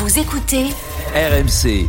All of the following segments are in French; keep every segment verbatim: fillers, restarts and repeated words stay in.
Vous écoutez R M C.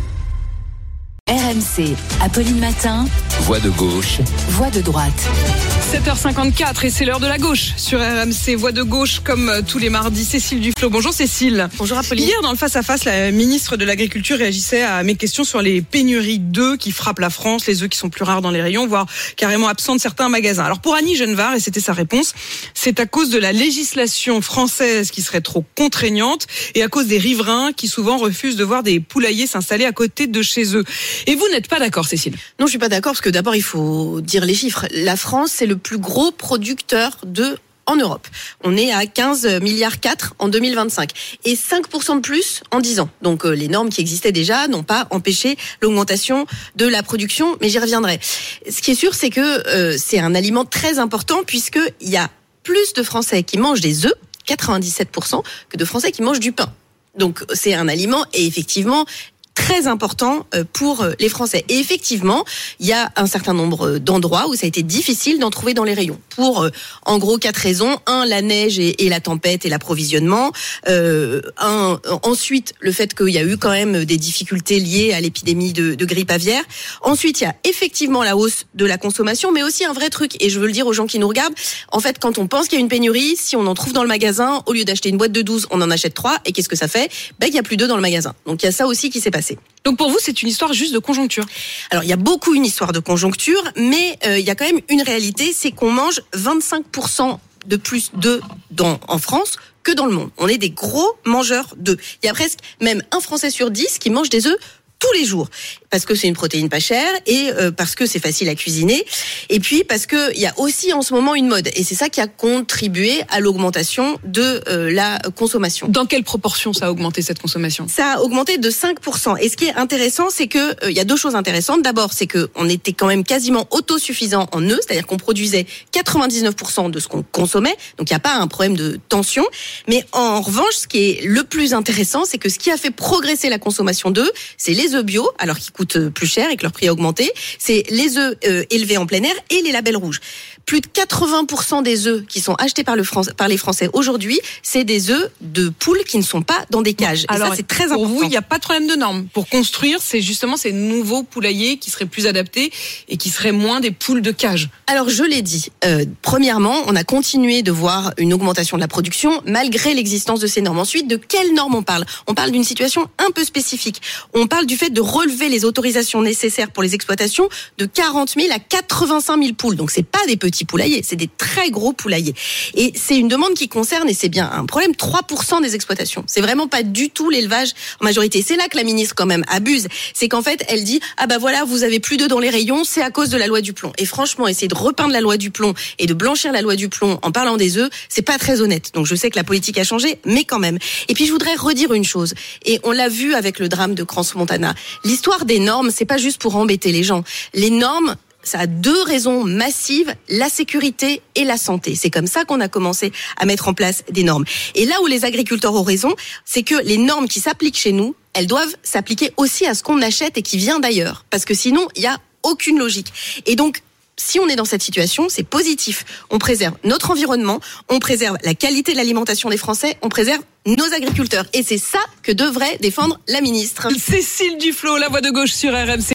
R M C, Apolline Matin, Voix de gauche, Voix de droite. sept heures cinquante-quatre et c'est l'heure de la gauche sur R M C, Voix de gauche comme tous les mardis. Cécile Duflot. Bonjour Cécile. Bonjour Apolline. Hier dans le face à face, la ministre de l'Agriculture réagissait à mes questions sur les pénuries d'œufs qui frappent la France, les œufs qui sont plus rares dans les rayons, voire carrément absents de certains magasins. Alors pour Annie Genevard, et c'était sa réponse, c'est à cause de la législation française qui serait trop contraignante et à cause des riverains qui souvent refusent de voir des poulaillers s'installer à côté de chez eux. Et vous n'êtes pas d'accord, Cécile? Non, je suis pas d'accord parce que d'abord il faut dire les chiffres. La France, c'est le plus gros producteur d'œufs en Europe. On est à quinze milliards quatre en deux mille vingt-cinq et cinq pour cent de plus en dix ans. Donc euh, les normes qui existaient déjà n'ont pas empêché l'augmentation de la production, mais j'y reviendrai. Ce qui est sûr, c'est que euh, c'est un aliment très important puisque il y a plus de Français qui mangent des œufs, quatre-vingt-dix-sept pour cent, que de Français qui mangent du pain. Donc c'est un aliment et effectivement très important pour les Français. Et effectivement, il y a un certain nombre d'endroits où ça a été difficile d'en trouver dans les rayons. Pour, en gros, quatre raisons. Un, la neige et, et la tempête et l'approvisionnement. Euh, un, ensuite, le fait qu'il y a eu quand même des difficultés liées à l'épidémie de, de grippe aviaire. Ensuite, il y a effectivement la hausse de la consommation, mais aussi un vrai truc. Et je veux le dire aux gens qui nous regardent. En fait, quand on pense qu'il y a une pénurie, si on en trouve dans le magasin, au lieu d'acheter une boîte de douze, on en achète trois. Et qu'est-ce que ça fait? Ben, il y a plus d'œufs dans le magasin. Donc, il y a ça aussi qui s'est passé. Donc pour vous, c'est une histoire juste de conjoncture? Alors il y a beaucoup une histoire de conjoncture, mais euh, il y a quand même une réalité, c'est qu'on mange vingt-cinq pour cent de plus d'œufs dans, en France que dans le monde. On est des gros mangeurs d'œufs. Il y a presque même un Français sur dix qui mange des œufs tous les jours, parce que c'est une protéine pas chère et euh, parce que c'est facile à cuisiner, et puis parce que il y a aussi en ce moment une mode, et c'est ça qui a contribué à l'augmentation de euh, la consommation. Dans quelle proportion ça a augmenté cette consommation? Ça a augmenté de cinq pour cent. Et ce qui est intéressant, c'est que euh, il y a deux choses intéressantes. D'abord, c'est que on était quand même quasiment autosuffisant en œufs, c'est-à-dire qu'on produisait quatre-vingt-dix-neuf pour cent de ce qu'on consommait, donc il n'y a pas un problème de tension. Mais en revanche, ce qui est le plus intéressant, c'est que ce qui a fait progresser la consommation d'œufs, c'est les œufs bio, alors qu'ils coûtent plus cher et que leur prix a augmenté. C'est les œufs euh, élevés en plein air et les labels rouges. Plus de quatre-vingts pour cent des œufs qui sont achetés par, le France, par les Français aujourd'hui, c'est des œufs de poules qui ne sont pas dans des cages. Alors, et ça, c'est très important. Pour vous, il n'y a pas de problème de normes. Pour construire, c'est justement ces nouveaux poulaillers qui seraient plus adaptés et qui seraient moins des poules de cage. Alors, je l'ai dit. Euh, premièrement, on a continué de voir une augmentation de la production malgré l'existence de ces normes. Ensuite, de quelles normes on parle? On parle d'une situation un peu spécifique. On parle du fait de relever les autorisations nécessaires pour les exploitations de quarante mille à quatre-vingt-cinq mille poules. Donc, c'est pas des petits poulaillers, c'est des très gros poulaillers. Et c'est une demande qui concerne, et c'est bien un problème, trois pour cent des exploitations. C'est vraiment pas du tout l'élevage en majorité. C'est là que la ministre quand même abuse. C'est qu'en fait, elle dit, ah bah voilà, vous avez plus d'œufs dans les rayons, c'est à cause de la loi du plomb. Et franchement, essayer de repeindre la loi du plomb et de blanchir la loi du plomb en parlant des œufs, c'est pas très honnête. Donc je sais que la politique a changé, mais quand même. Et puis je voudrais redire une chose. Et on l'a vu avec le drame de Crans-Montana. L'histoire des normes, c'est pas juste pour embêter les gens. Les normes, ça a deux raisons massives, la sécurité et la santé. C'est comme ça qu'on a commencé à mettre en place des normes. Et là où les agriculteurs ont raison, c'est que les normes qui s'appliquent chez nous, elles doivent s'appliquer aussi à ce qu'on achète et qui vient d'ailleurs. Parce que sinon, il n'y a aucune logique. Et donc, si on est dans cette situation, c'est positif. On préserve notre environnement, on préserve la qualité de l'alimentation des Français, on préserve nos agriculteurs. Et c'est ça que devrait défendre la ministre. Cécile Duflot, la Voix de gauche sur R M C.